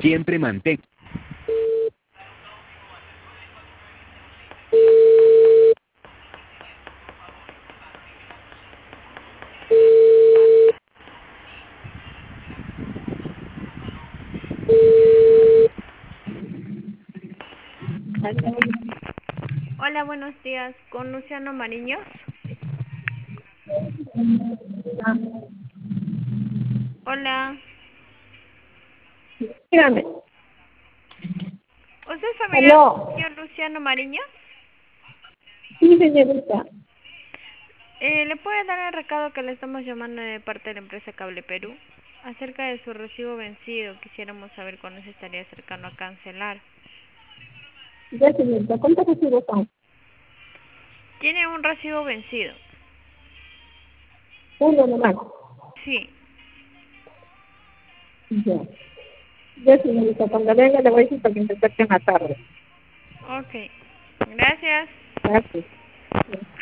Siempre mantén. Hola, buenos días. ¿Con Luciano Mariños? Hola. Dígame. ¿Usted es familiar Aló. del señor Luciano Mariños? Sí, señorita. ¿Le puede dar el recado que le estamos llamando de parte de la empresa Cable Perú? Acerca de su recibo vencido, quisiéramos saber cuándo se estaría acercando a cancelar. Ya, señorita. ¿Cuántos recibos son? ¿Tiene un recibo vencido? Uno nomás. Sí. Ya. Ya, señorita. Cuando venga le voy a decir para que me acerque en la tarde. Ok. Gracias. Gracias.